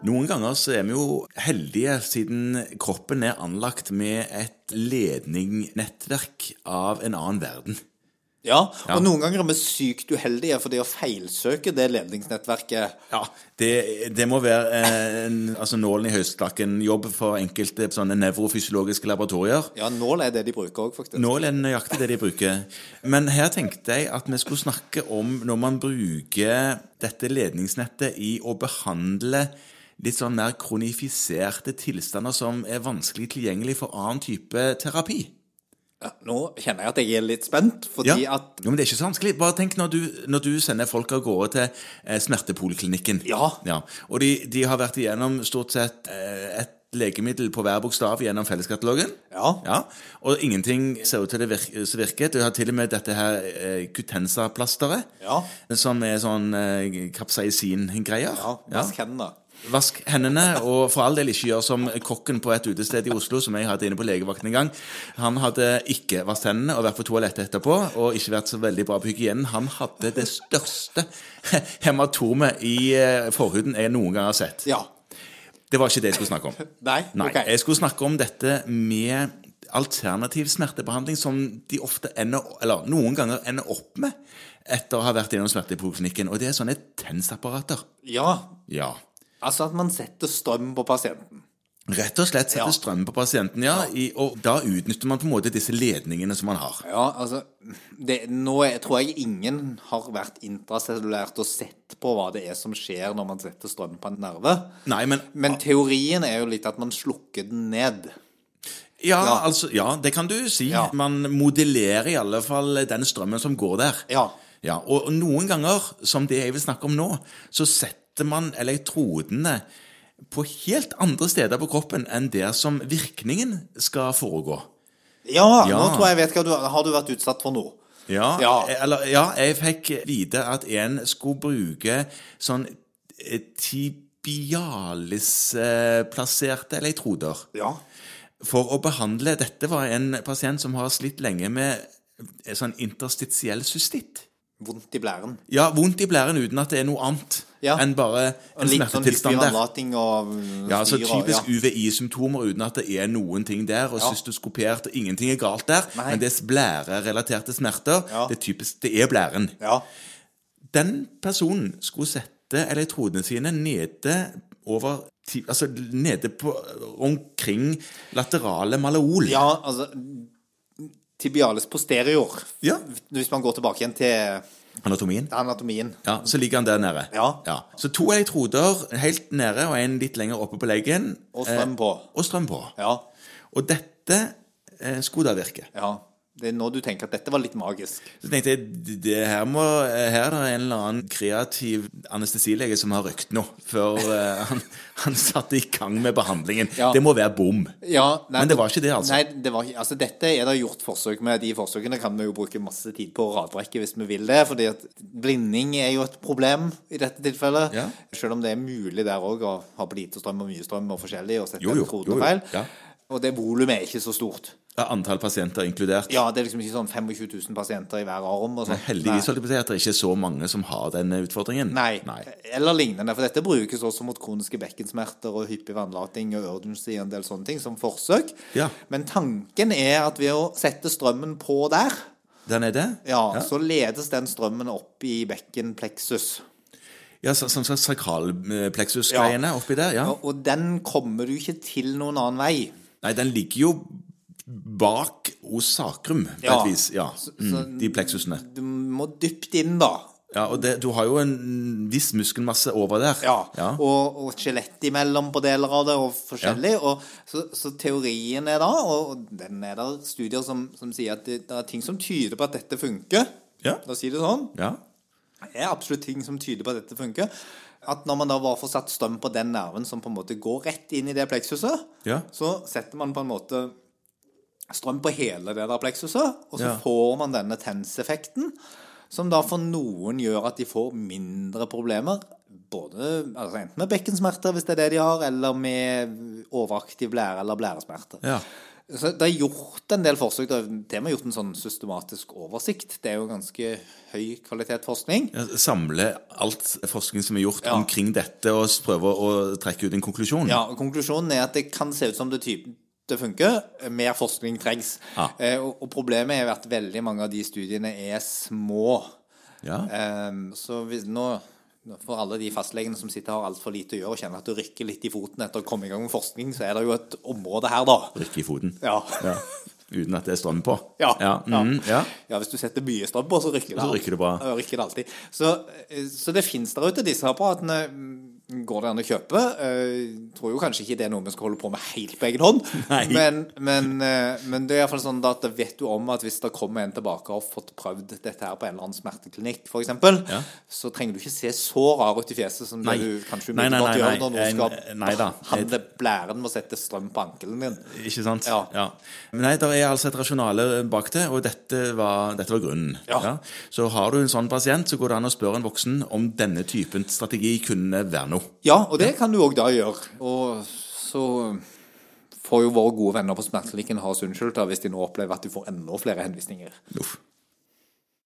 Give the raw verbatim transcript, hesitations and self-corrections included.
Noen ganger så er vi jo heldige siden kroppen er anlagt med et ledningnettverk av en annen verden. Ja, og ja. Noen ganger er vi sykt uheldige for det å feilsøke det ledningsnettverket. Ja, det, det må være en, altså nålen i høystakken, jobb for enkelte sånne nevrofysiologiske laboratorier. Ja, nål er det de bruker også, faktisk. Nål er nøyaktig det de bruker. Men her tenkte jeg at vi skulle snakke om når man bruker dette ledningsnettet i å behandle litt sånn mer kronifiserte tilstander som er vanskelig tilgjengelig for annen type terapi. Ja, nå kjenner jeg at jeg er litt spent, fordi ja. at... Jo, men det er ikke så vanskelig. Bare tenk når du, når du sender folk av gårde til eh, smertepoliklinikken. Ja. ja. Og de, de har vært igjennom stort sett eh, et legemiddel på hver bokstav gjennom felleskatalogen. Ja. ja. Og ingenting ser ut til det virke, så virket. Du har til og med dette her eh, Cutenza-plasteret, ja. som er sånn eh, kapsaisin-greier. Ja, vask hendene. Vask hendene, og for all del ikke gjør som kokken på et utested i Oslo, som jeg hadde inne på legevakten en gang. Han hadde ikke vasket hendene og vært på toalettet etterpå, og ikke vært så veldig bra på hygienen. Han hadde det største hematomet i forhuden jeg noen gang har sett. Ja. Det var ikke det jeg skulle snakke om. Nei, Nei. ok. Jeg skulle snakke om dette med alternativ smertebehandling som de ofte ender, eller noen ganger ender opp med etter å ha vært innom smertepoliklinikken, og det er sånne tensapparater. Ja. Ja. Altså at man setter strøm på pasienten. Rett og slett setter ja. strøm på pasienten, ja, i, og da utnytter man på en måte disse ledningene som man har. Ja, altså, det, nå er, tror jeg ingen har vært intracellulert og sett på hva det er som skjer når man setter strøm på en nerve. Nei, men... Men teorien er jo litt at man slukker den ned. Ja, ja. altså, ja, det kan du si. Ja. Man modellerer i alle fall den strømmen som går der. Ja. Ja, og noen ganger, som det jeg vil snakke om nå, så setter man elektrodene på helt andre steder på kroppen enn der som virkningen skal foregå. Ja, ja. Nå tror jeg jeg vet hva du har du vært utsatt for nå. Ja, ja. Eller, ja, jeg fikk vite at en skulle bruke sånn tibialis-plasserte elektroder. Ja. For å behandle, dette var en pasient som har slitt lenge med sånn interstitiell cystitt. Vondt i blæren. Ja, vondt i blæren uten at det er noe annet ja. enn bare en smertetilstand der. Og ja, altså typisk ja. U V I-symptomer uten at det er noen ting der, og ja. cystoskopert, og ingenting er galt der, Nei. men det er blærerelaterte smerter, ja. det er typisk, det er blæren. Ja. Den personen skulle sette elektrodene sine nede over, altså nede på, omkring laterale malleol. Ja, altså... Tibialis posterior. Ja. Hvis man går tilbake igjen til anatomien. anatomien. Ja, så ligger han der nede. Ja. ja. Så to elektroder helt nede og en litt lenger oppe på leggen. Og strøm på. Eh, og strøm på. Ja. Og dette eh, skulle da virke. Ja. Det er nå du tenker at dette var litt magisk. Så tenkte jeg, det her, må, her er det en eller annen kreativ anestesilege som har røkt nå, før uh, han, han satte i gang med behandlingen. Ja. Det må være bom. Ja, nei, Men det var ikke det, altså. Nei, det var, altså dette er det gjort forsøk med. De forsøkene kan vi jo bruke masse tid på å radbrekke hvis vi vil det, fordi at blinding er jo et problem i dette tilfellet. Ja. Selv om det er mulig der også å ha på lite strøm og mye strøm og forskjellig, og sette elektroder feil. Ja. Og det volumet er ikke så stort. Ja, antall pasienter inkludert. Ja, det er liksom ikke sånn tjuefem tusen pasienter i hver arm. Og sånt. Heldigvis holdt jeg på å si at det er ikke så mange som har denne utfordringen. Nei, Nei. Eller lignende, for dette brukes også mot kroniske bekkensmerter og hyppig vannlating og urgency og en del sånne ting som forsøk. Ja. Men tanken er at ved å sette strømmen på der, den er det? Ja, ja, så ledes den strømmen opp i bekkenplexus. Ja, så, sånn som sakralplexus-greiene ja. oppi der, ja. Og, og den kommer du ikke til noen annen vei. Nei, den ligger jo bak hos sakrum, på ja. et vis. Ja, mm, de pleksusene. Du må dypt inn da. Ja, og det, du har jo en viss muskelmasse over der. Ja, ja. Og, og skjelett imellom på deler av det, og forskjellig. Ja. Og, så, så teorien er da, og den er der studier som, som sier at det, det er ting som tyder på at dette funker. Ja. Da sier det sånn. Ja. Det er absolutt ting som tyder på at dette funker. At når man da var for satt strøm på den nerven som på en måte går rett inn i det pleksuset, ja. så setter man på en måte strøm på hele det der pleksuset, og så ja. får man denne tenseffekten, som da for noen gjør at de får mindre problemer, både altså enten med bekkensmerter, hvis det er det de har, eller med overaktiv blære eller blæresmerter. Ja. Så det er gjort en del forsøk, det har gjort en sånn systematisk oversikt. Det er jo ganske høy kvalitet forskning. Ja, samle alt forskning som er gjort ja. omkring dette, og prøve å trekke ut en konklusjon. Ja, og konklusjonen er at det kan se ut som det typen det funker, mer forskning trengs. Ja. Eh, og, og problemet er at veldig mange av de studiene er små. Ja. Eh, så hvis, nå, for alle de fastlegene som sitter har alt for lite å gjøre og kjenner at du rykker litt i foten etter å komme i gang med forskning, så er det jo et område her da. Rykke i foten. Ja. Ja. Uten at det er strøm på. Ja. Ja. Mm, ja. Ja, hvis du setter mye strøm på, så rykker det, så rykker det bra. Ja, rykker det alltid. Så, så det finnes der ute, disse apparatene går det an å kjøpe. Jeg tror jo kanskje ikke det er noe vi skal holde på med helt på egen hånd. Men, men, men det er i hvert fall sånn at vet du om at hvis det kommer en tilbake og har fått prøvd dette her på en eller annen smerteklinikk, for eksempel, ja. så trenger du ikke se så rar ut i fjeset som nei. Det du kanskje umiddelbart gjør når du skal nei, nei, handle blæren med å sette strøm på ankelen din. Ikke sant? Ja. Ja. Men nei, det er altså et rasjonale bak det, og dette var, dette var grunnen. Ja. Ja. Så har du en sånn pasient, så går det an å spørre en voksen om denne typen strategi kunne være noe. Ja, og det kan du også da gjøre. Og så får jo våre gode venner på smerteklinikken ha oss unnskyldt da, hvis de nå opplever at de får enda flere henvisninger. Uff.